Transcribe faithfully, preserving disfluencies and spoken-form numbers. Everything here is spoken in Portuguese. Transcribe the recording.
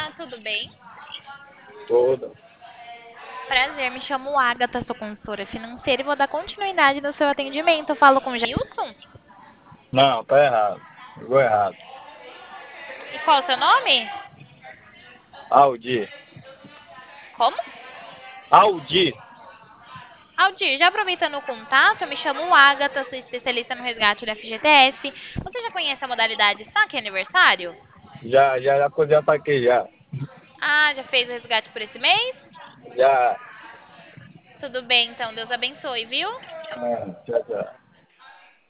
manhã, tudo bem? Tudo. Prazer, me chamo Agatha, sou consultora financeira e vou dar continuidade no seu atendimento. Eu falo com o Jailson? Não, tá errado. Ficou errado. E qual é o seu nome? Audi. Como? Audi. Aldir, já aproveitando o contato, eu me chamo Agatha, sou especialista no resgate do F G T S. Você já conhece a modalidade saque aniversário? Já, já, já, já tá aqui já. Ah, já fez o resgate por esse mês? Já. Tudo bem, então, Deus abençoe, viu? É, tchau, tchau.